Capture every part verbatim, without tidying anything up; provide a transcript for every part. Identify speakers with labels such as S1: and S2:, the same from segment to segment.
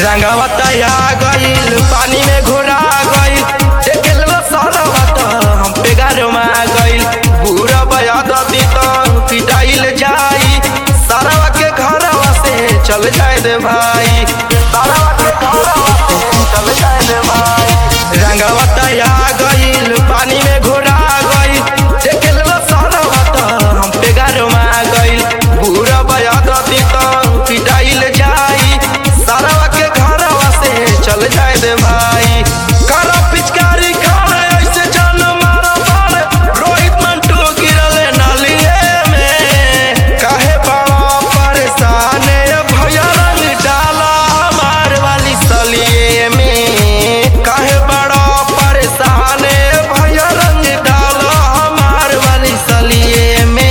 S1: रंगवा तैया गईल पानी में घोरा गईल देखे लो सरवा तो हम पे गरमा गईल पूरा बयाद दी तो पिटाइल जाई सरवा के घरवा से चल जाए दे भाई सरवा के घरवा से चल जाए दे भाई रंगवा तैया गईल पानी में घोरा गईल देखे लो सरवा तो हम पे गरमा गईल पूरा बयाद दी तो पिटाइल जाई सरवा के घरवा से चल जाए दे भाई करा पिचकारी खाए ऐसे जान मारा बार रोहित मंटू गिरल नालिए में काहे बड़ा परेशान भैया रंग डाला हमार वाली सलिए में काहे बड़ा परेशान भैया रंग डाला हमार वाली सलिए में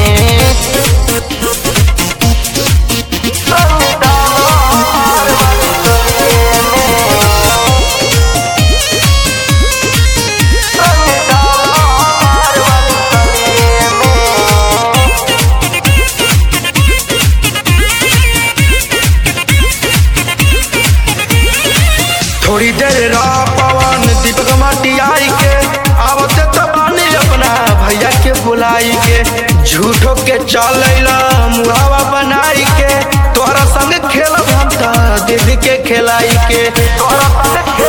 S1: थोड़ी देर रह पवन दीपक माटी आई के आवते तो बानी अपना भैया के बुलाई के झूठो के चल मुहावा बनाई के तोहरा संग खेलब हम तो दीदी के खिलाई के तोहरा संग